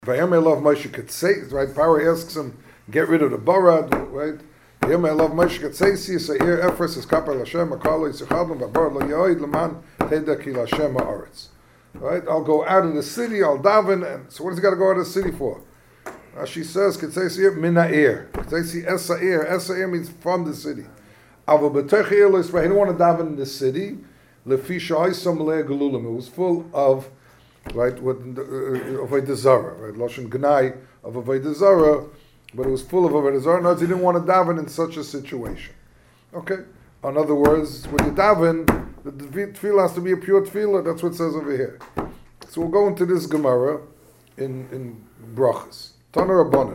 Vayamei love Moshe Katzei, right? Paro asks him, get rid of the barad, right? Vayamei love Moshe Katzei, Seir Efres is kapar Lashem, Akalo Yitzchadlam, Babar Lo Yoid Laman Teda Ki Lashem Haaretz. Right? I'll go out of the city, I'll daven, and so what does he got to go out of the city for? She says, Katzei Seir Mina'ir. Katzei Seir Esair. Esair means from the city. Avo B'tech Ir Lo Yisrael. He didn't want to daven in the city. Lefi Sha'isam Le'er Gelulim. It was full of right, with Avodah Zarah, right? Lashon Gnai of Avodah Zarah, but it was full of Avodah Zarah. No, he didn't want to daven in such a situation. Okay? In other words, when you daven, the tefillah has to be a pure tefillah. That's what it says over here. So we'll go into this Gemara in Brachas. Tana Rabbanan.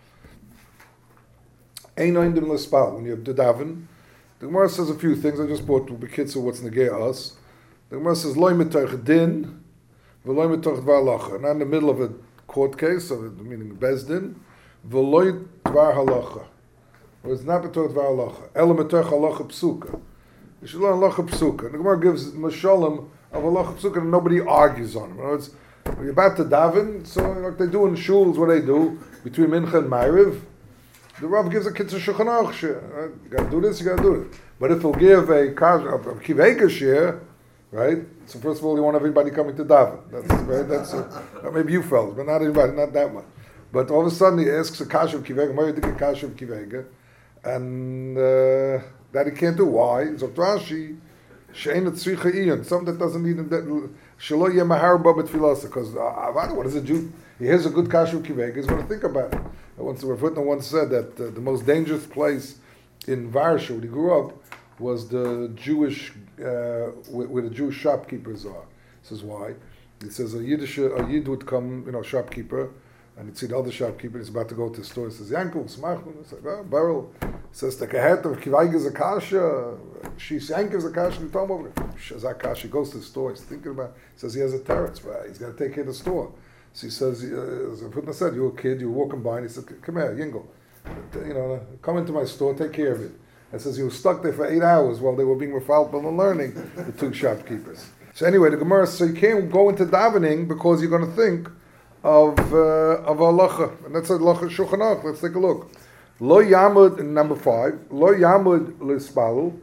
Ein Ein Din L'Spal. When you have to daven, the Gemara says a few things. I just brought the kids of what's negei us. The Gemara says, Loi Mitoich Din, V'loi mitoch dvar halacha. Not in the middle of a court case, meaning bezdin. V'loi dvar halacha. Or it's not mitoch dvar halacha. Ela mitoch halacha psuka. You should learn halacha psuka. The Gemara gives mashalim of halacha psuka and nobody argues on it. In other words, when you're about to daven, so like they do in shuls, what they do, between mincha and ma'ariv, the Rav gives a kitzur shulchan aruch shir. You got to do this, you got to do it. But if he'll give a kiveka shir, right? So first of all, you want everybody coming to daven. That's maybe you fellas, but not everybody, not that much. But all of a sudden he asks a kasha of kivega, why did a kasha of kivega, and that he can't do. Why? So Rashi, she'en tzricha iyon, something that doesn't need that shelo yeh mahar ba b'tfilas, because what is a Jew? He has a good kasha of kivega. He's going to think about it. Once Rav Hutner once said that the most dangerous place in Varsha, when he grew up, was the Jewish, where the Jewish shopkeepers are. He says, why? He says, a Yid would come, shopkeeper, and he'd see the other shopkeeper, he's about to go to the store, he says, Yankel, Smachman, he says, Beryl, he says, the Kahet of Kivayga Zakasha, she's Yankel Zakasha, and Tom over there, Zakasha, he goes to the store, he's thinking about, he says, he has a terrace, right? He's got to take care of the store. So he says, as Putna said, you're a kid, you're walking by, and he says, come here, Yingle, come into my store, take care of it. It says he was stuck there for 8 hours while they were being refalpal and learning, the two shopkeepers. So anyway, the Gemara says, so you can't go into davening because you're going to think of halacha. And that's a halacha Shulchan Aruch. Let's take a look. Lo yamud, number 5, lo yamud l'spalul,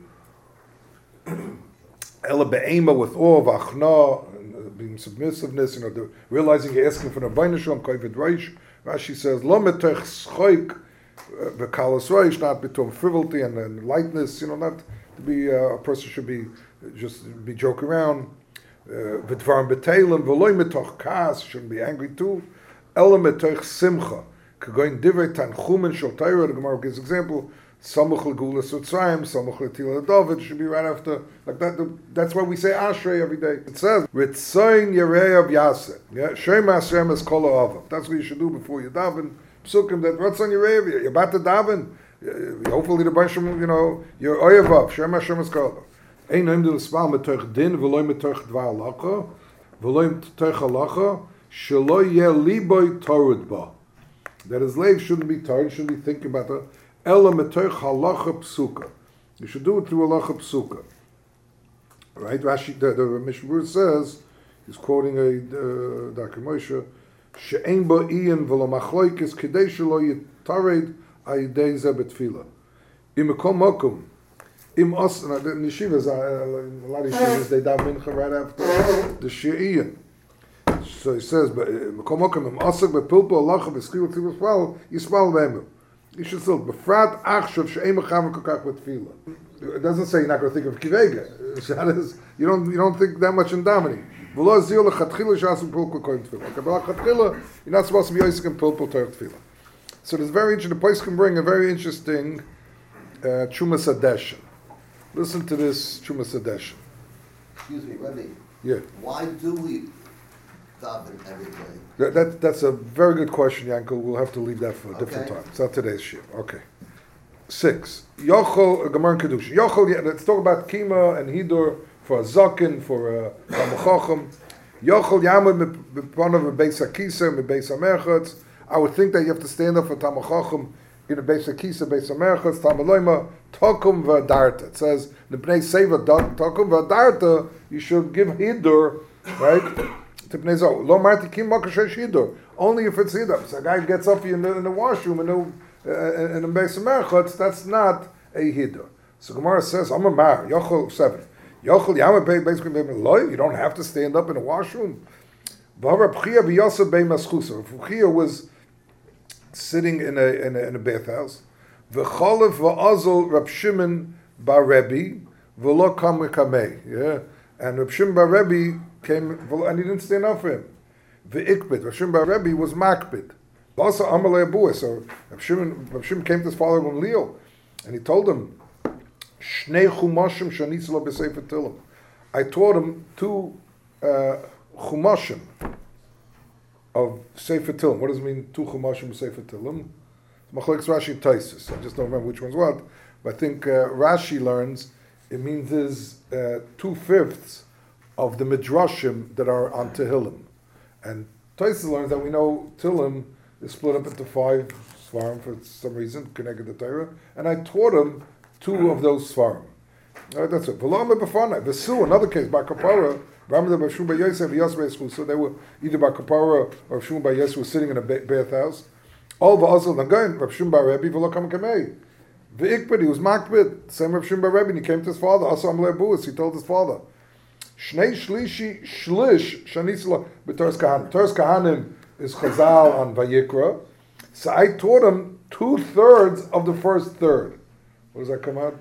ela be'ema with awe, v'achna, being submissiveness, realizing you're asking for the Rebbeinu Shalom, kovid reish. Rashi says, lo metech schoik, the kalas reish, not between frivolity and lightness, not to be a person should be joke around. V'dvarim b'teilim v'loy metoch kas, shouldn't be angry too. Ela metoch simcha, k'goyin divrei tanchumen shel Torah. The Gemara gives example. Samuch l'gulas utzrayim, samuch l'tila David should be right after like that. That's why we say Ashrei every day. It says Ritzayin Yerei of Yaseh. Yeah, Shema Hashem es kol ha'avav. That's what you should do before you daven. Psukim that Ritzayin Yerei. You're about to daven. Hopefully the bunch of your oyevav. Shema Hashem es kol ha'avav. Ein noim del spal metoch din v'loy metoch dvar halacha v'loy metoch halacha shelo yeh liboy torud ba. That his legs shouldn't be tired, shouldn't be thinking about the ela metoch halacha psuka. You should do it through halacha psuka. Right? Rashi, the Mishnah says, he's quoting a Dr. Moshe, she'ein bo iyan v'lo machloikis k'dei shelo yitared ayidei zeh betfila. Im mekom mokum. In yeshivas, a lot of yeshivas, they daven mincha right after the she'iyan. So he says, "Mekomokim im osek bepilpo alacha b'skil tzivus spal yispal v'emu." You should still befrat achshav she'em mechaven kokach b'tefila. It doesn't say you're not going to think of kivega. You don't think that much in davening. V'lo zil lechatchila sh'asim pilpo koyim tefila. Okay, but lechatchila you're not supposed to be osek in pilpo torah tefila. So there's very interesting. The place can bring a very interesting Chumas Hadeshin. Listen to this Chumas Hadeshin. Excuse me, Rebbe. Yeah. Why do we daven every day? That's a very good question, Yankel. We'll have to leave that for a different time. It's not today's shiur. Okay. 6. Yochel Gemara Kedusha. Yochel. Let's talk about Kima and Hidur for a Zakin, for a Tamachochem. Yochel Yamud Mepanav Beis Hakisa Beis Hamerchatz. I would think that you have to stand up for Tamachochem in the Beis Hakisa, Beis Hamerchatz, Tamaloima, Tokum V'Darta. It says, the Bnei Seva Tokum V'Darta, you should give Hidur, right? Lo marti kim makashesh hiddur. Only if it's hiddur. So a guy gets up in the washroom and in the base of merchutz, that's not a hiddur. So Gemara says, I'm a mar, Yochel 7. Yochel Yama basically loy, you don't have to stand up in the washroom. B'chia was sitting in a bathhouse. V'chalev v'azol Rab Shimon bar Rebbe v'lo kam v'kamei. Yeah, and Rab Shimon bar Rebbe came and he didn't stand up for him. V'ikbid. Rab Shimon bar Rebbe was makbid. Also Amalei Abuah. So Rab Shimon came to his father Gamliel, and he told him, Shnei chumashim shanitzlo b'sefer Tilim. I taught him 2 chumashim of Sefer Tilim. What does it mean, 2 chumashim of Sefer Tilim? Machlekes Rashi Taisus. I just don't remember which one's what. But I think Rashi learns it means there's 2/5 of the midrashim that are on Tehillim. And Taisus learns that we know Tehillim is split up into 5 svarim for some reason, connected to Torah. And I taught him 2 of those svarim. That's it. Vesu, another case, by Kapara, so they were either by Kapara or Shmuel by Yosef was sitting in a bathhouse. All the Azal Nagain, Rav Shimon bar Rebbe, v'lo kam kamei. V'ikbid, he was makbid. Same Rav Shimon bar Rebbe, and he came to his father. Also Amalei Abuas, he told his father. Shnei shlishi shlish shanitzla b'Toras Kahanim. Toras Kahanim is Chazal on Vayikra. So I taught him 2/3 of the first third. What does that come out?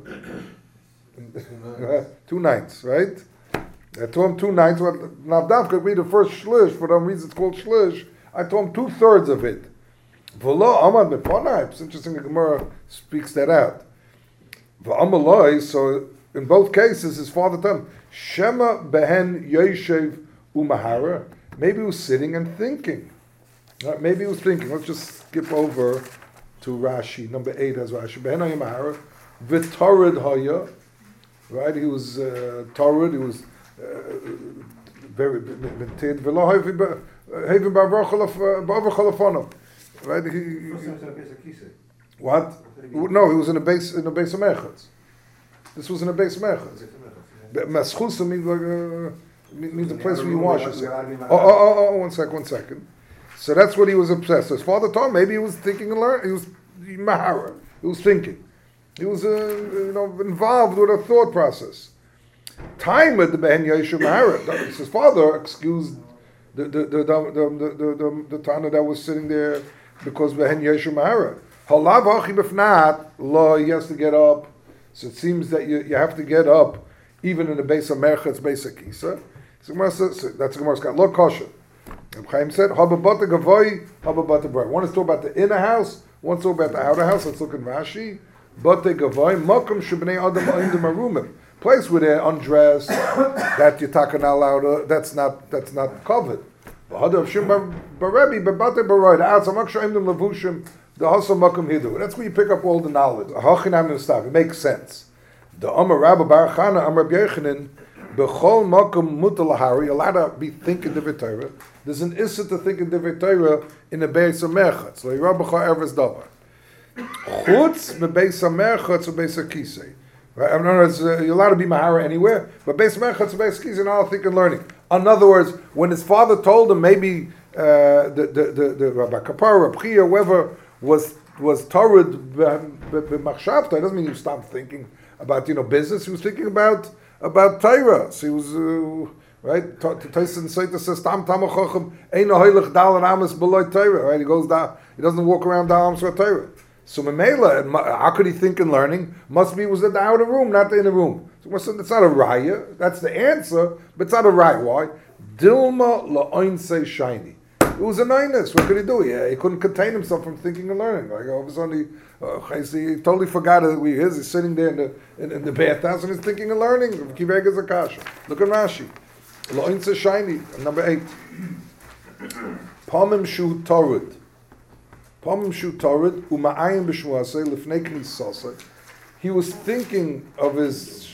2/9, right? I told him 2/9. Well, Navdav could be the first shlish. For some reason it's called shlish. I told him 2/3 of it. V'lo amad mefonai. It's interesting the Gemara speaks that out. V'amaloi. So in both cases, his father told him, Shema behen yoshev umahara. Maybe he was sitting and thinking. Maybe he was thinking. Let's just skip over to Rashi. Number 8 has Rashi. Behen umahara. V'tarid haya. Right? He was tarid. He was very vinted. V'lo hevi ba'avachalafonov. Right? What? No, he was in a base of Merchutz. This was in a base of Merchutz. Maschusa means a place where you wash yourself. One second. So that's what he was obsessed with. His father told him maybe he was thinking and learning. He was mahara. He was thinking. He was involved with a thought process. Time with the Ben Yeshu mahara. His father excused the Tana that was sitting there because Ben Yeshu mahara. Halav hachi b'fnat lo. He has to get up. So it seems that you have to get up even in the base of Merchatz, base of Kisa. So that's Gemara's got lo kosher. Chaim said, Hababata Gavoy, Hababata Bray. One is talking about the inner house, one is talking about the outer house. Let's look in Rashi. Bate Gavoy, Mokum Shibnei Adam Indim Arumim. Place where they're undressed, that you're talking out loud, that's not covered. That's where you pick up all the knowledge. It makes sense. The Amar Rabbi Baruch Chana, Amar Rabbi Yochanan, B'chol makom mutar lahari, you're allowed to be thinking Divrei Torah. There's an issue to think in Divrei Torah in the Beis HaMerchatz. Lo yirah b'cha erves davar. Chutz meBeis HaMerchatz uBeis HaKisei. Right? In other words, you're allowed to be mahara anywhere, but Beis HaMerchatz uBeis HaKisei, you're not thinking and learning. In other words, when his father told him maybe the Rabbi Kapar, Rabbi Chia, whoever was torrid b'machshavta, it doesn't mean you stop thinking about business. He was thinking about Torah. So he was right. Tyson Saita says Tam Tamachochem Eino Heilich Dal and Amos below Torah. Right, he goes down. He doesn't walk around Dal Amos for Torah. So Memela, how could he think and learning? Must be was at the outer room, not the inner room. So it's not a raya. That's the answer, but it's not a raya. Why? Dilma la'oinse shiny. It was a nightness. What could he do? Yeah, he couldn't contain himself from thinking and learning. Like all of a sudden, he totally forgot that he's sitting there in the bathhouse and he's thinking and learning. Kivegas Akasha. Look at Rashi. La'oinse shiny. Number 8. Pamim shu torud. Pamim shu torud uma'ayim b'shmuasei lifnei knisasei. He was thinking of his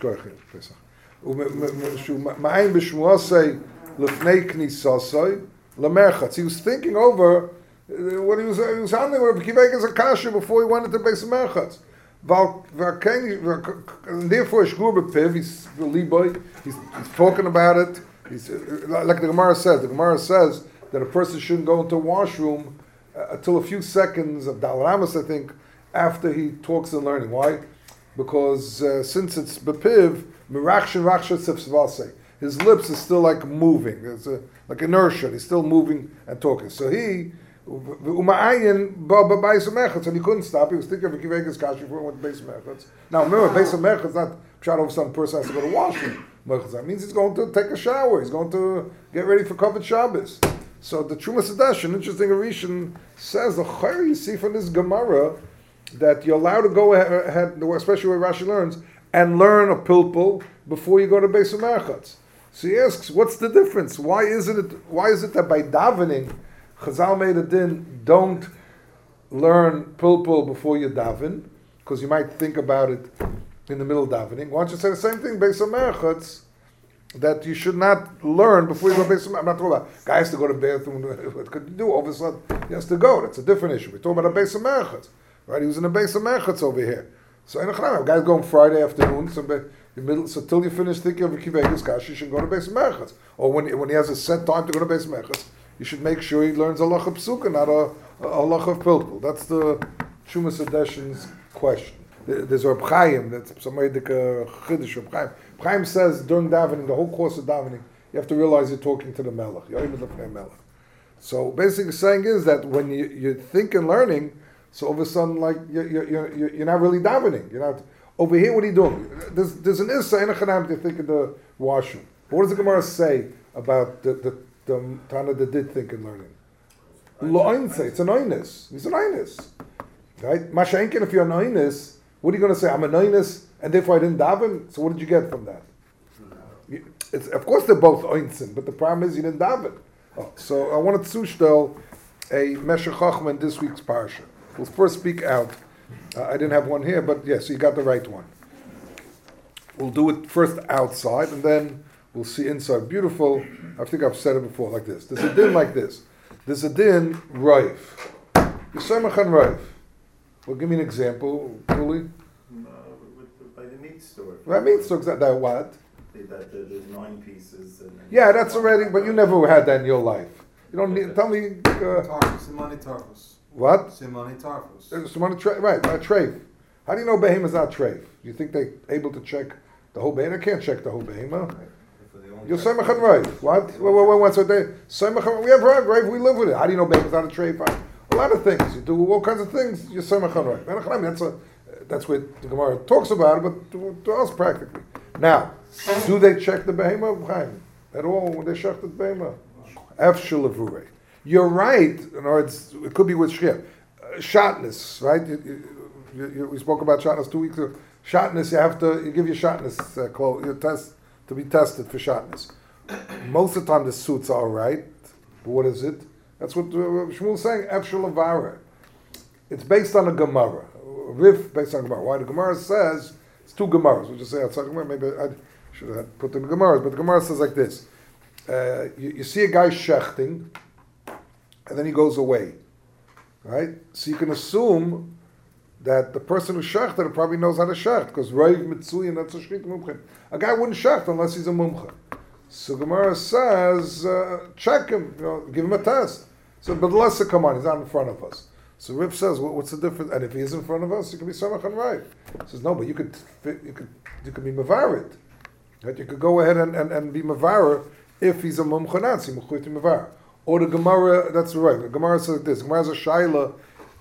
uma'ayim b'shmuasei lifnei knisasei lamerchatz. He was thinking over what he was handling with Kivegas Akasha before he went into Beis Merchatz. And therefore, he's talking about it. Like the Gemara says that a person shouldn't go into a washroom until a few seconds of Dalaramas, I think, after he talks and learning. Why? Because since it's bepiv, his lips is still like moving. There's like inertia. He's still moving and talking. So he, and he couldn't stop. He was thinking of Kivegas Kashi before he went to Beis Mechutz. Now remember, Beis Mechutz not shot over some person has to go to washroom. That means he's going to take a shower. He's going to get ready for Kavod Shabbos. So the Trumas Hadash, an interesting Arishan, says the Chayr you see from this Gemara that you're allowed to go ahead, especially where Rashi learns, and learn a pilpul before you go to Beis Mechutz. So he asks, what's the difference? Why is it that by davening, Chazal made a din, don't learn pilpul before you daven, because you might think about it in the middle of davening. Why don't you say the same thing, Beis Mechutz, that you should not learn before you go to Beis Mechutz? I'm not talking about guy has to go to the bathroom. What could you do? All of a sudden, he has to go. That's a different issue. We're talking about a Beis Mechutz. Right? He was in a Beis Mechutz over here. So, a guy's going Friday afternoon, so till you finish thinking of a Kivegas Kashi, you should go to Beis Mechutz. Or when he has a set time to go to Beis Mechutz, you should make sure he learns halacha psuka, not a halacha of pilpul. That's the Shumas Hadeshin's question. There's Reb Chaim, that's somebody like a Chiddush. Reb Chaim. Reb Chaim says during davening, the whole course of davening, you have to realize you're talking to the Melech. You're even looking at Melech. So basically, saying is that when you think and learning, so all of a sudden, like you're not really davening. You're not over here. What are you doing? There's an issa in a chanam to think in the washroom. But what does the Gemara say about the Tana that did think and learning? Lo'inse, it's an oinus. He's an oinus, right? Masha'inkin, if you're an oinus, what are you going to say? I'm an oinus, and therefore I didn't daven. So what did you get from that? It's, of course, they're both oinsin, but the problem is you didn't daven. Oh, so I wanted to zushtel a Meshech Chochmah in this week's parsha. We'll first speak out. I didn't have one here, but yes, you got the right one. We'll do it first outside, and then we'll see inside. Beautiful. I think I've said it before, like this. There's a din like this. There's a din roif. Yisomach on roif. Well, give me an example, Julie. By the meat store. Right, meat store. That what? There's 9 pieces. And yeah, that's already. But you never had that in your life. You don't need. Tell me. Simani Tarfus. What? Simani Tarfus. Right, not treif. How do you know behema is not treif? Do you think they're able to check the whole behema? They can't check the whole behema. You're Semach and Rav. What? What's what they? Semach and we have Rav. We live with it. How do you know behema is not a treif? A lot of things. You do all kinds of things. You're Semach and Rav. That's what the Gemara talks about it, but to us practically. Now, do they check the behema at all when they check the behema? F shalavure. You're right. In other words, it could be with shchir. Shotness, right? We spoke about shotness 2 weeks ago. Shotness, you give your shotness your test to be tested for shotness. Most of the time, the suits are all right. But what is it? That's what Shmuel is saying. F shalavare. It's based on a Gemara. Riff based on Gemara. Why the Gemara says it's 2 Gemaras. We'll just say outside Gemara. Maybe I should have put them in Gemaras, but the Gemara says like this: you see a guy shechting, and then he goes away, right? So you can assume that the person who shechted probably knows how to shecht, because Rav Mitzuyin, that's a shchit mumchen. A guy wouldn't shecht unless he's a mumchen. So Gemara says, check him, give him a test. So, but let's say, come on, he's not in front of us. So Rip says, what's the difference? And if he is in front of us, you can be Samach and Rav. He says, no, but you could be Mavarit. Right? You could go ahead and be Mavarit if he's a mumchanatzi, Mechuyt Mavarit. Or the Gemara, that's right. The Gemara says this. Gemara has a shaila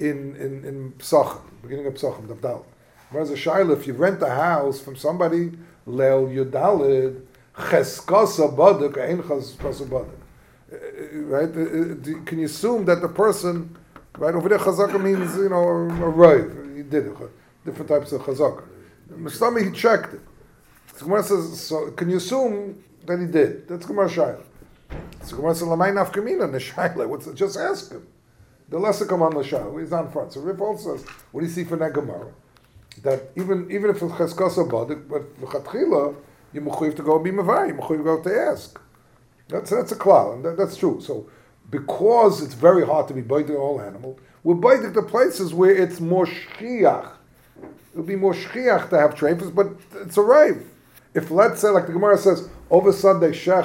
in Psachim, beginning of Psachim, Davdal. Gemara has a shaila, if you rent a house from somebody, Leil Yudalid, Cheskasa Badak, Ein Cheskasa Badak. Right? Can you assume that the person, right, over there Chazaka means, a Rav. He did it. Different types of Chazaka. Mustami, he checked it. So Gemara says, so can you assume that he did? That's Gemara shaila. So Gemara says, "Lamay nafkamina neshaila." Just ask him. The lesser come on the shaila. He's not in front. So Rip also says, "What do you see for that Gemara? That even if it's cheskasa badik, but v'chatchila, you mechuyev to go be mavai. You mechuyev to go to ask." That's a klal, and that's true. So because it's very hard to be baidik all animal, we're baidik the places where it's more shchiach. It'll be more shchiach to have treifas, but it's a rave. If let's say, like the Gemara says, all of a sudden they shech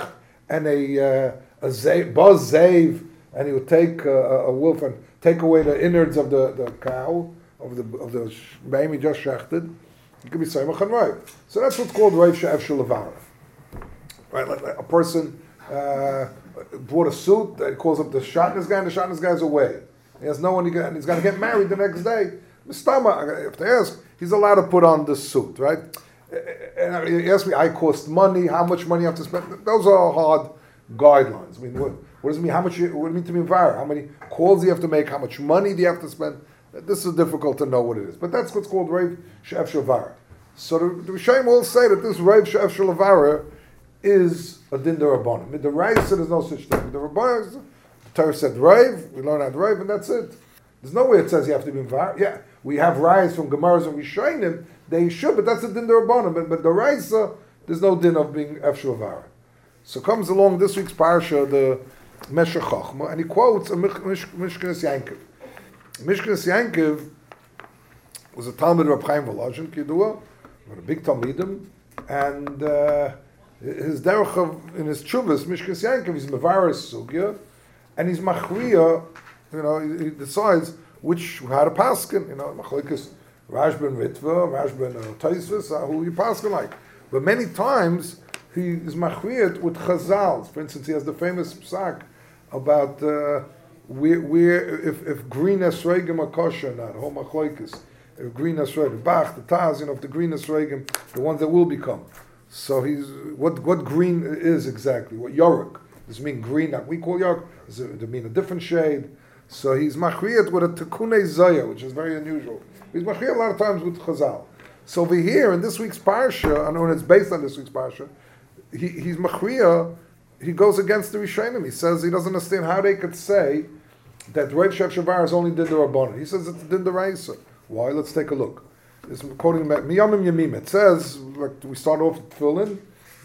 and a buzz zave, and he would take a wolf and take away the innards of the cow, of the behem he just shechted, it could be Seimach and Raiv. So that's what's called Raiv She'ef Shel Levara. Right, like a person bought a suit, he calls up the shotness guy, and the shotness guy's away. He has no one, and he's going to get married the next day. Mistama, if they ask, he's allowed to put on this suit, right? And he asked me, I cost money, how much money you have to spend. Those are hard guidelines. I mean, what does it mean? What does it mean to be var? How many calls do you have to make? How much money do you have to spend? This is difficult to know what it is. But that's what's called Reiv She'ef Shel Levara. So the Rishonim all say that this Reiv She'ef Shel Levara is a din derabanan. With the Reiv, there's no such thing. The Rabbanan, the Torah said Reiv, we learn out Reiv, and that's it. There's no way it says you have to be var. Yeah, we have Reiv from Gemaras and Rishonim, they should, but that's a din derabanan. But the Reiv, there's no din of being Ef Shel Levara. So comes along this week's parsha, the Meshech Chochma, and he quotes a Mishkenes Yankiv. Mishkenes Yankiv was a Talmud of Reb Chaim Volozhin, Kidua, with a big Talmidim, and his derech in his tshuvas, Mishkenes Yankiv, he's mevaris sugya, and he's machriya. He decides how to paskin. Machlokes Rash ben Ritva, Rash ben Tosfos, who you paskin like. But many times he is machriyat with chazals. For instance, he has the famous psak about if green esregim are kosher or not, hom machlokes. If green esregim, Bach, the Taz, of the green esregim, the ones that will become. So he's what green is exactly? What yoruk? Does it mean green that we call yoruk? Does it mean a different shade? So he's machriyat with a tekune zaya, which is very unusual. He's machriyat a lot of times with chazal. So over here in this week's parsha, and when it's based on this week's parsha, he's machriya. He goes against the Rishonim. He says he doesn't understand how they could say that Reiv She'ef Shel Levara is only din derabanan. He says it's din deraisa. Why? Let's take a look. It's quoting Miyamim Yamim. It says, like we start off with Tefillin,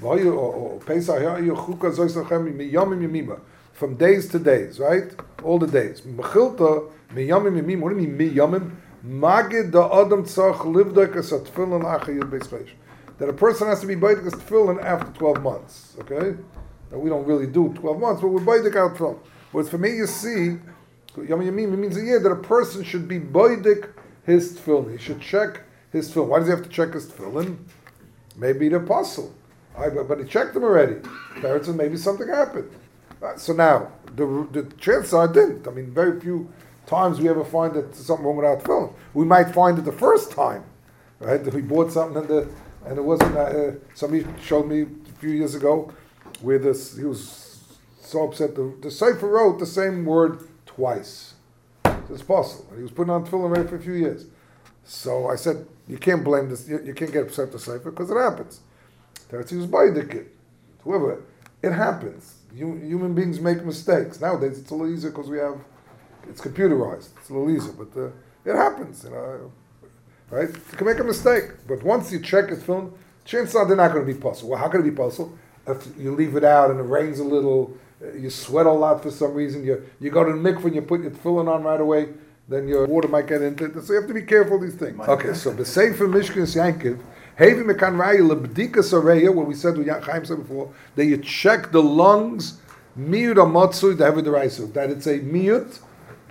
or Pesach Chuka Zoisachem Miyamim Yamima, from days to days, right? All the days. Mechilta Miyamim Yamim. What do you mean Miyamim? Magid da Adam Tzach Livdak as a Tefillin Achayud Beis Chodesh. That a person has to be baidik as tefillin after 12 months. Okay, now we don't really do 12 months, but we're baidik out 12. But for me, you see, Yom Yamim means a year that a person should be baidik his tefillin. He should check his tefillin. Why does he have to check his tefillin? Maybe the apostle, but he checked them already. Parents, and maybe something happened. So now the chances are I didn't. I mean, very few times we ever find that there's something wrong with our tefillin. We might find it the first time, right? That we bought something and it wasn't. Somebody showed me a few years ago where he was so upset. The Sefer wrote the same word twice. It's possible. He was putting on tefillin already for a few years. So I said, you can't blame this. You can't get upset with the Sefer because it happens. He was baidik it. Whoever, it happens. Human beings make mistakes. Nowadays it's a little easier because it's computerized. It's a little easier, but it happens. Right? You can make a mistake, but once you check his film, chances are they're not going to be puzzled. Well, how can it be puzzled? If you leave it out and it rains a little, you sweat a lot for some reason, you go to the mikveh and you put your tefillin on right away, then your water might get into it. So you have to be careful of these things. Okay, so the Sefer Mishkenes Yankiv, Hevi Mekan Raya Lebdika Sareya, what we said, what Chaim said before, that you check the lungs, miyut amatzui, the heavy deraisu, that it's a miyut,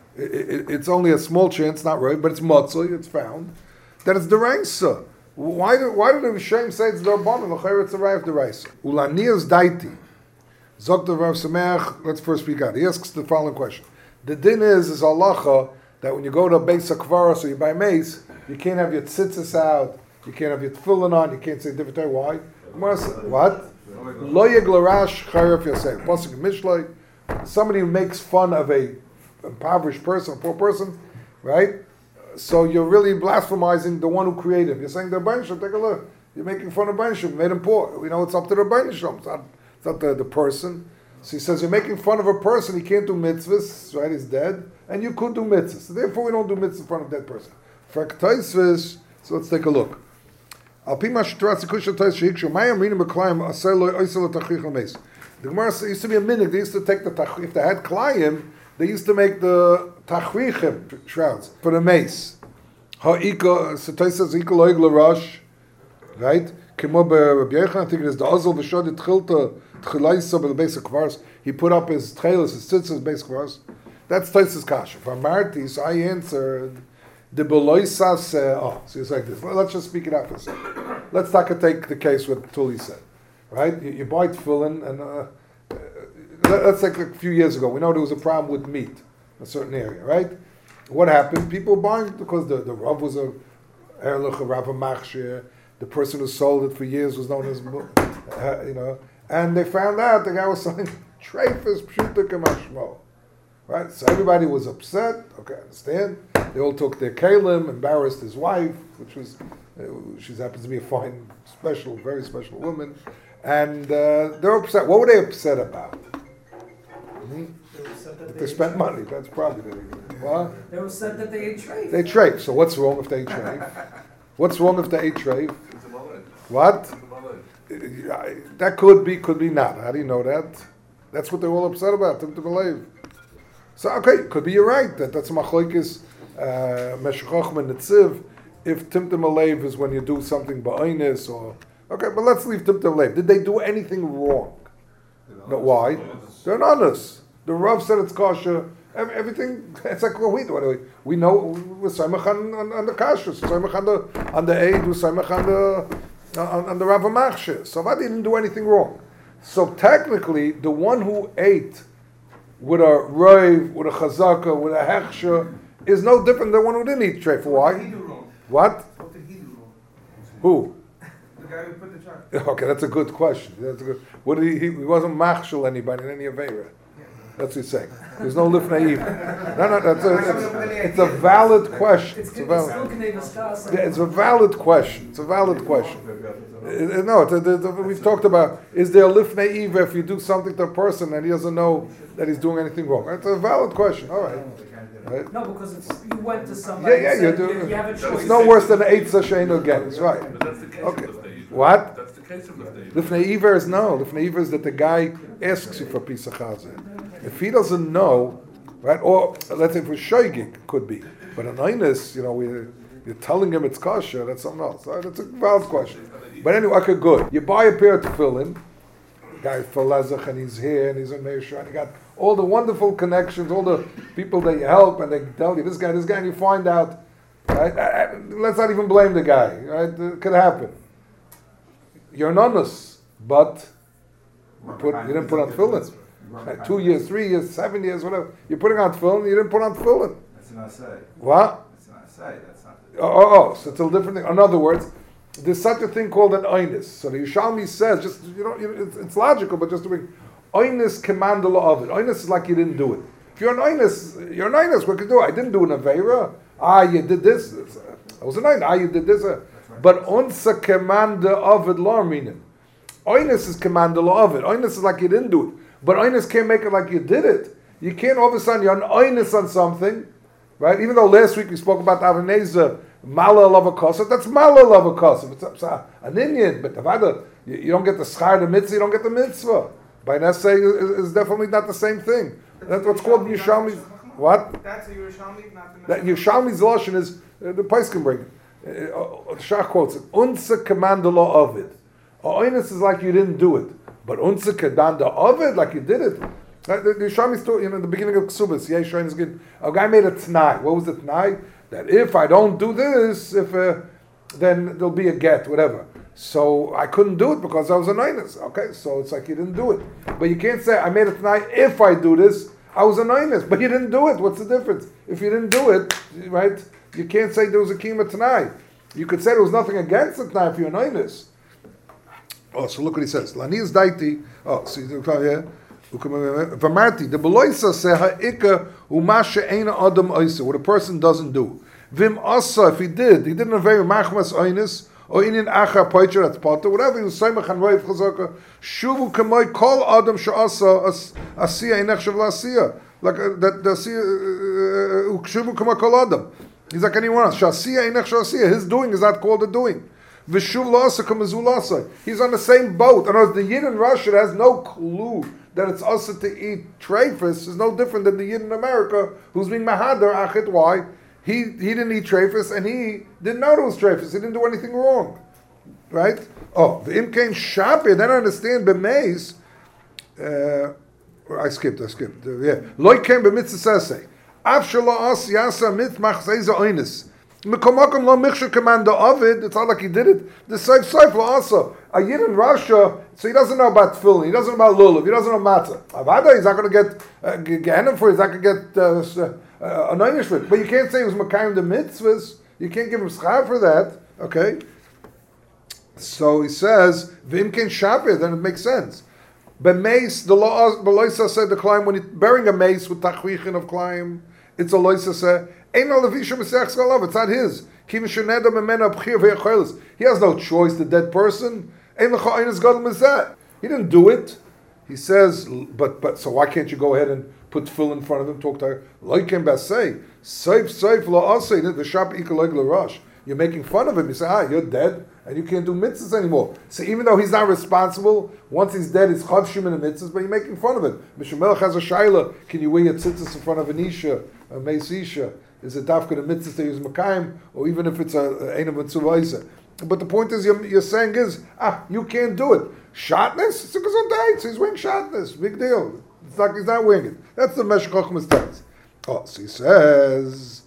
it's only a small chance, not right, but it's matzui, it's found. That it's deraisa. Why do the Rishonim say it's derabanan? L'chayr it's a raya of deraisa. Ulanias daiti. Zok the Rav Sameach. Let's first speak out. He asks the following question: the din is halacha that when you go to a beis hakvaros or you buy mace, you can't have your tzitzis out, you can't have your tefillin on, you can't say different thing. Why? What? Lo yeglarash chayrif yaseh. Pasuk Mishlei. Somebody who makes fun of a impoverished person, a poor person, right? So you're really blasphemizing the one who created him. You're saying the Rebbeinu Shalom, take a look. You're making fun of Rebbeinu Shalom, made him poor. We know it's up to the Rebbeinu Shalom. It's not the person. So he says you're making fun of a person. He can't do mitzvahs, right? He's dead, and you could do mitzvahs. So therefore, we don't do mitzvahs in front of a dead person. For Ketosfos, so let's take a look. The Gemara used to be a minhag. They used to take if they had klayim, they used to make the tachrichim shrouds for the mace. Ha'ika, Sotay says, Ika loig l'rosh, right? Kimo Rabbi Yochanan, I think it is the Ozol v'shod itchilta Tchilaisa by the basic verse. He put up his tchelis, his tzitzis, basic verse. That's Taisa's kasha. For Marty, so I answered the beloisas. So it's like this. Let's just speak it out for a second. Let's take the case what Tuli said, right? You buy tefillin, and let's take a few years ago. We know there was a problem with meat in a certain area, right? What happened? People were buying because the Rav was a Erlich, a Rav Machshir. The person who sold it for years was known as, and they found out the guy was selling treifas pshuta k'mashmo. Right? So everybody was upset. Okay, I understand. They all took their kalim, embarrassed his wife, which was, she happens to be a fine, special, very special woman. And they're upset. What were they upset about? They spent money. That's probably the reason. What? They were said that they ate treif. They treif. So what's wrong if they ate treif? What's wrong if they ate treif? What? That could be not. How do you know that? That's what they're all upset about. Tim to believe. So okay, could be you're right. That's machlokes meshachach and netziv. If Timtum Alev is when you do something ba'onis or okay, but let's leave Timtum Alev. Did they do anything wrong? No, why? They're honest. The Rav said it's kosher. Everything. It's like well, we know we're saimach on the kasher, saimach on the aid, we're saimach on the Rav Machshir. So I didn't do anything wrong. So technically, the one who ate with a roiv, with a chazaka, with a hechsher, is no different than one who didn't eat treif. Why? What did he do wrong? What? What did he do wrong? Who? The guy who put the charge. Okay, that's a good question. That's a good. What did he wasn't machshel anybody in any aveira. That's what he's saying. There's no lifnei even. No, it's a valid question. It's a valid question. It's a valid question. We've talked about, is there a lifnei eva if you do something to a person and he doesn't know that he's doing anything wrong? It's a valid question. All right. Right? No, because you went to somebody. You have a choice. It's no worse than an eight sashain again. It's right. But that's the case Okay. of Lifnei Iver. What? That's the case of Lifnei Iver. Lifnei Iver is no. Lifnei Iver is that the guy asks you for a piece of chazir. If he doesn't know, right, or let's say for shoygig, could be. But an einus, you're telling him it's kosher, that's something else. Right? That's a valid question. But anyway, okay, good. You buy a pair of tefillin, guy for Lazach, and he's here, and he's in Meisha, and you got all the wonderful connections, all the people that you help, and they tell you this guy, and you find out, right? Let's not even blame the guy, right? It could happen. You're anonymous, but you didn't put on tefillin. 2 years, 3 years, 7 years, whatever. You're putting on tefillin, you didn't put on tefillin. That's not say. What? That's not say. That's not. So it's a different thing. In other words, there's such a thing called an oinus. So the Yerushalmi says, just it's logical, but just to bring oinus commandala of it. Oinus is like you didn't do it. If you're an oinus, you're an oinus. What can you do? I didn't do an aveira. You did this. I was an oinus. You did this. But unsa commanda of it law meaning. Oinus is commandala of it. Oinus is like you didn't do it. But oinus can't make it like you did it. You can't all of a sudden you're an oinus on something, right? Even though last week we spoke about Avaneza, Mala Lavakosov, that's Mala Lavakosov. It's an Indian, but you don't get the schar the mitzvah, you don't get the mitzvah. By Nessay is definitely not the same thing. That's what's called Yerushalmi. What? That's a Yerushalmi, not the That Yerushalmi's lashon is the Pais can bring it. Shach quotes it. Unsa commandala of it. Oinus is like you didn't do it. But unsa kedanda of it, like you did it. The Yerushalmi story, in the beginning of Ksubas, Yeshain is good. A guy made a t'nai. What was the t'nai? That if I don't do this, then there'll be a get, whatever. So I couldn't do it because I was an oinus. Okay, so it's like you didn't do it. But you can't say I made a t'nai. If I do this, I was an oinus. But you didn't do it. What's the difference? If you didn't do it, right? You can't say there was a kima t'nai. You could say there was nothing against the t'nai if you're an oinus. Oh, so look what he says. Lani's daiti. Oh, see, here. V'marti, the beloisa se ha'ika u'mashe eina adam oisa, what a person doesn't do. Vim asa, if he didn't have very machmas oinis, or inin achar poicher, that's potter, whatever, he was soymach and roiv chazaka, shuvu k'moi kol adam she'asa asiya inech shav la'asiya. Like, that the asiya, shuvu k'moi kol adam. He's like anyone else. She'asiya inech shav asiya, his doing is not called a doing. V'shuv la'asa k'mezul la'asa. He's on the same boat. In other words, the Yid in Russia has no clue that it's also to eat treifus is no different than the Yid in America who's being mahadar achit. Why? He didn't eat treifus and he didn't know it was treifus. He didn't do anything wrong, right? Oh, the imkain shapir. Then I understand b'meis I skipped. Yeah. Loi came by mitzvah sase. Afshala as yasa mit machzeza oinis. Mekomakom lo michshu commander Ovid. It's not like he did it. The seif lo also. A yid in Russia, so he doesn't know about tefillin. He doesn't know about lulav. He doesn't know matzah. Avada, he's not going to get gehenim for it. He's not going to get an oinish for it. But you can't say he was makayim the mitzvahs. You can't give him schar for that. Okay. So he says, v'im ken shavir, then it makes sense. But mace, the law, Beloisa said the climb, when he's bearing a mace with tachwichin of climb, it's a loisa said, ain't no levisha mesech skalav, it's not his. He has no choice, the dead person. He didn't do it. He says, but so why can't you go ahead and put tefillin in front of him, talk to her? Like him say, saif lo asay, the shop ikoleg l'rosh. You're making fun of him. You say, you're dead, and you can't do mitzvahs anymore. So even though he's not responsible, once he's dead, he's chavshim in the mitzvahs, but you're making fun of him. Mishamelech has a shaila. Can you wear your tzitzis in front of an isha, a meis isha? Is it dafka the mitzvahs they use makayim, or even if it's a ein of mitzvah? But the point is, you're saying is, you can't do it. Shatness? It's a gesundheit. So he's wearing shatness. Big deal. It's like he's not wearing it. That's the Meshech Chochmah's text. So he says,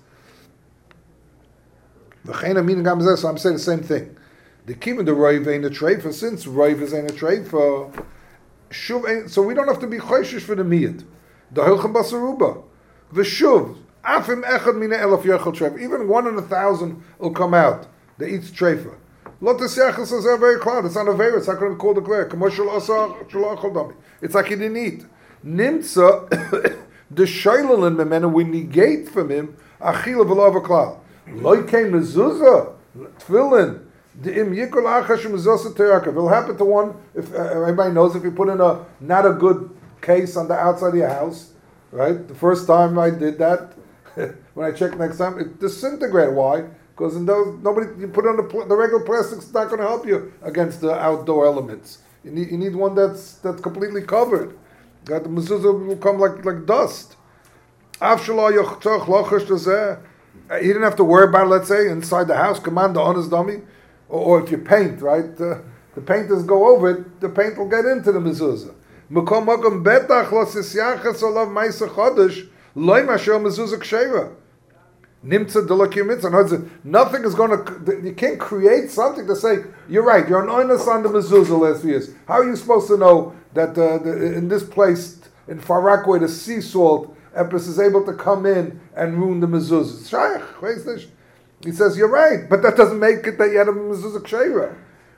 so I'm saying the same thing. The kivin the roiv ain't a treifa, since roiv is ain't a treifa, shuv ain't, so we don't have to be choishish for the miyad. The hilchem basaruba, v'shuv afim echad mina elaf yechel treifa. Even 1 in 1,000 will come out. They eat treifa. Lotus yachas is very cloud. It's not a very. It's not going to be called a clear. Commercial asa shalachol dami. It's like he didn't eat. Nimtza the shailin memena we negate from him achila v'lo klal. Loi came mezuzah tefillin. The im yikol achash mezuzah terakah. It'll happen to one if everybody knows if you put in a not a good case on the outside of your house, right? The first time I did that, when I checked next time, it disintegrated. Why? Because in those you put on the regular plastic's not going to help you against the outdoor elements. You need one that's completely covered. That the mezuzah will come like dust. He didn't have to worry about it, let's say, inside the house, command the honest dummy, or if you paint, right, the painters go over it, the paint will get into the mezuzah. Nothing is going to, you can't create something to say, you're right, you're an honest on the mezuzah last few years. How are you supposed to know that in this place, in Far Rockaway, the sea salt Epis is able to come in and ruin the mezuzah. He says, you're right, but that doesn't make it that you had a mezuzah ksheira.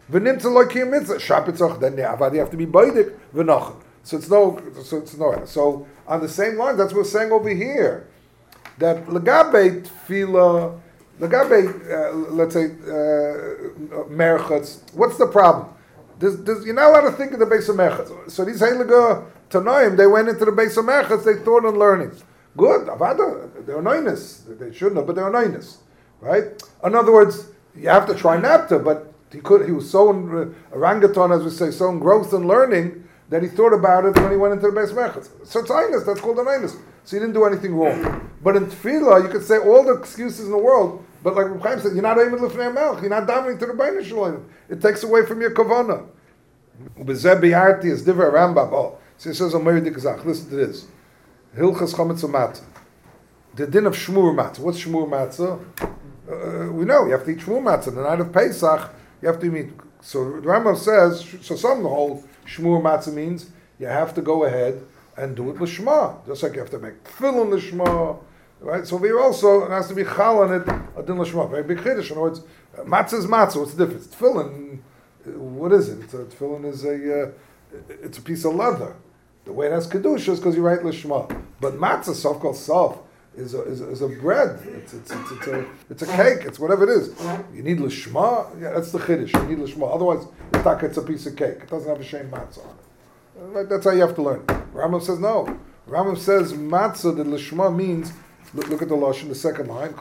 Then you have to be baidik v'nachon. So it's no. So on the same line, that's what we're saying over here. That legabe tefillah, let's say, merchatz, what's the problem? You're not allowed to think of the base of merchatz. So these heilige Tanoim, they went into the base of merchatz, they thought on learning. Good, avada, they're anoinus. They shouldn't have, but they're anoinus. Right? In other words, you have to try not to, but he was so orangutan, as we say, so engrossed in learning, that he thought about it when he went into the base of merchatz. So it's aynus, that's called an aynus. So he didn't do anything wrong. But in tefillah, you could say all the excuses in the world, but like Reb Chaim said, you're not aiming l'fnei melch, you're not davening to the Beinah Shalom. It takes away from your kavanah. Ubezeh bi'arti is divrei Rambam. So he says, listen to this. Hilchas chametz matzah. The din of shmur matzah. What's shmur matzah? We know you have to eat shmur matzah. The night of Pesach, you have to eat. So the Rambam says, so some hold shmur matzah means you have to go ahead and do it l'shma. Just like you have to make tefillin l'shma. Right? So we also, it has to be chal on it, a din l'shma. Very big chiddush. In other words, matzah is matzah. What's the difference? Tefillin, what is it? Tefillin is it's a piece of leather. The way it has kedusha is because you write l'shma. But matzah, sof kol sof, is a bread. It's a cake. It's whatever it is. You need l'shma. Yeah, that's the chiddush. You need l'shma. Otherwise, it's a piece of cake. It doesn't have a shame matzah on it. Right? That's how you have to learn. Rambam says no. Rambam says matzah, the l'shma means. Look at the lashon, the second line.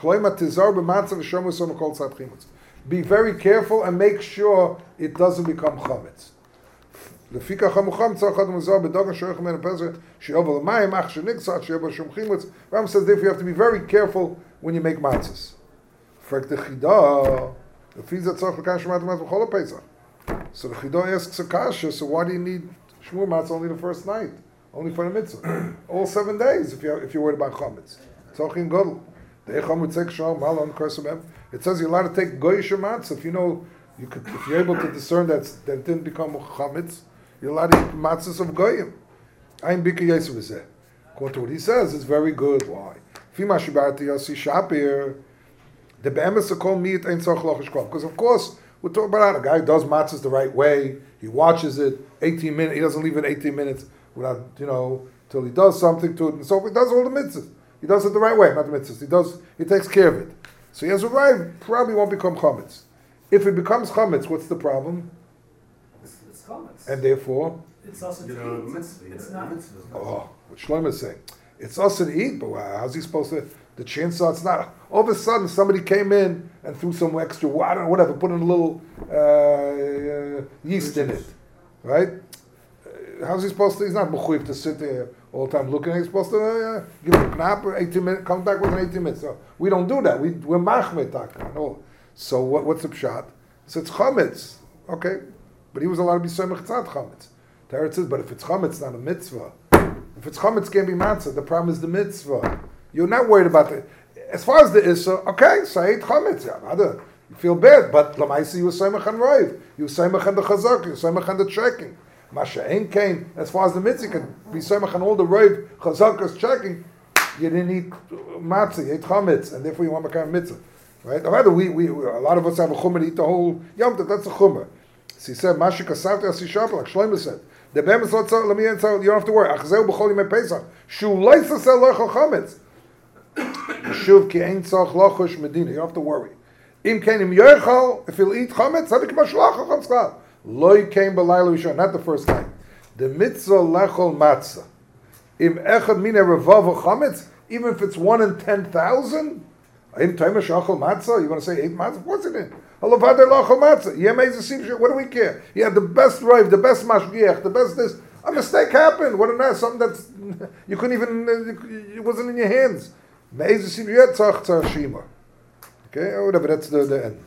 Be very careful and make sure it doesn't become chametz. Ram says therefore you have to be very careful when you make matzahs. So the Chida asks a kasha, so why do you need Shmur matzah only the first night, only for the mitzvah. All 7 days if you're worried about chametz. Tzochin gadol. It says you're allowed to take goyish matzah if you know if you're able to discern that it didn't become chametz. You're allowed to eat matzahs of goyim. I'm bika yesu v'zeh. According to what he says, it's very good. Why? Fima shibarti Yossi Shapir. The be'emes call me it ain't tzarich lochish kol. Because of course we're talking about a guy who does matzahs the right way. He watches it 18 minutes. He doesn't leave it 18 minutes without till he does something to it, and so he does all the mitzvahs. He does it the right way, not the mitzvahs. He takes care of it. So he has arrived, probably won't become chametz. If it becomes chametz, what's the problem? It's chametz. And therefore? It's also to eat. It's not. Oh, what Shlomo is saying. It's also to eat, but how's he supposed to? The chance it's not. All of a sudden, somebody came in and threw some extra water, whatever, put in a little yeast in it. Right? How's he supposed to? He's not mechuyev to sit there all the time looking. He's supposed to give him a knap, 18 minutes, come back within 18 minutes. So we don't do that. We're machmet takan. No. So what's the pshat? So it's chametz. Okay. But he was allowed to be soymech tzad chametz. Teretz says, but if it's chametz, not a mitzvah. If it's chametz, can't be matzah. The problem is the mitzvah. You're not worried about it. As far as the issa, okay, so I ate chametz. You feel bad, but lamaisi you were soymech and roiv. You were soymech and the chazak. You were soymech and the checking. Masha ain't came, as far as the mitzvah can be soymech and all the roiv, chazakas checking, you didn't eat matzah, you ate chametz, and therefore you want to become mitzvah. Right? Rather, we a lot of us have a chumrah to eat the whole yom tov, that's a chumrah. So he said, Masha kasavta asi shapel, like Shlomo said, the bemis lotzah, let me answer, you don't have to worry, achzeu b'chol yimei Pesach, shu loisa sel lochel chametz, shuv ki ein tzach lochosh medina, you don't have to worry. Im kenim yochal, if he'll eat chametz, hadik mashlach chatzchal. Loi came b'layla rishon, not the first time. The mitzvah lechol matzah. Im echad mina revav chametz, even if it's 1 in 10,000, im taima shachol matzah, you're going to say 8 matzah? What's it in? Halavadar lachol matzah. What do we care? He had the best rive, the best mashgiach, the best this. A mistake happened. What a nice, something that's, you couldn't even, it wasn't in your hands. Me'ez sim yet tzach shima. Okay, or whatever, that's the end.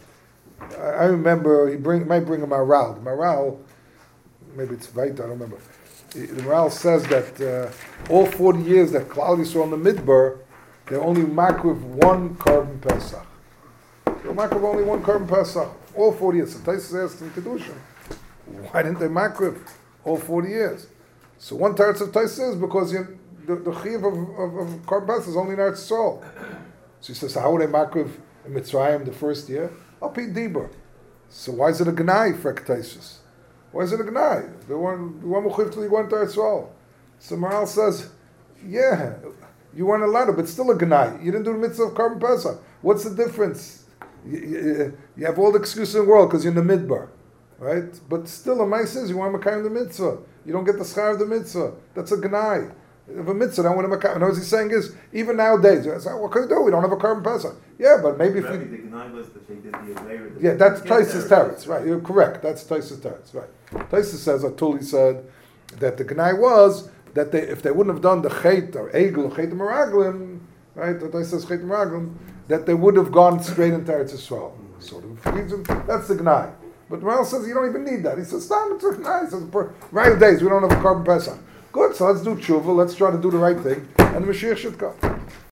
I remember might bring a Maral. The Maral, maybe it's right, I don't remember. The Maral says that all 40 years that Klal Yisrael on the Midbar, they're only makriv 1 carbon Pesach. They're makriv only 1 carbon Pesach. All 40 years. So Taisus asked in Kedushin, why didn't they makriv all 40 years? So one teretz of Taisus is because the chiv of carbon Pesach is only in Eretz Yisrael. So he says, how would they makriv in Mitzrayim the first year? Up in Dibur. So why is it a gnai for Ketaisus? Why is it a gnai? The one mechuyev till you went to Eretz. So Maral says, yeah, you weren't allowed to, but still a gnai. You didn't do the mitzvah of carbon pesach. What's the difference? You have all the excuses in the world because you're in the midbar, right? But still, a mice says you want to makayim the mitzvah. You don't get the schar of the mitzvah. That's a gnai. Of a mitzvah, I want to makayim. And what he's saying is, even nowadays, what can we do? We don't have a carbon pesach. Yeah, but maybe if we... The gnai was that they did the Aveira. Yeah, that's Taisus Teretz, right? You're correct. That's Taisus Teretz, right? Taisus says, Atuli said that the gnai was that if they wouldn't have done the chet or egel or chet meraglim, right? That Taisus chet meraglim, that they would have gone straight into Eretz Yisrael. So that's the gnai. But Maral says you don't even need that. He says, "Stop, it's a gnai." He says, "Right days we don't have a carbon pesach." Good, so let's do tshuva. Let's try to do the right thing, and the Mashiach should come.